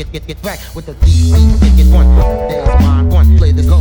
get back with the deep, get one. There's mine, one. Play this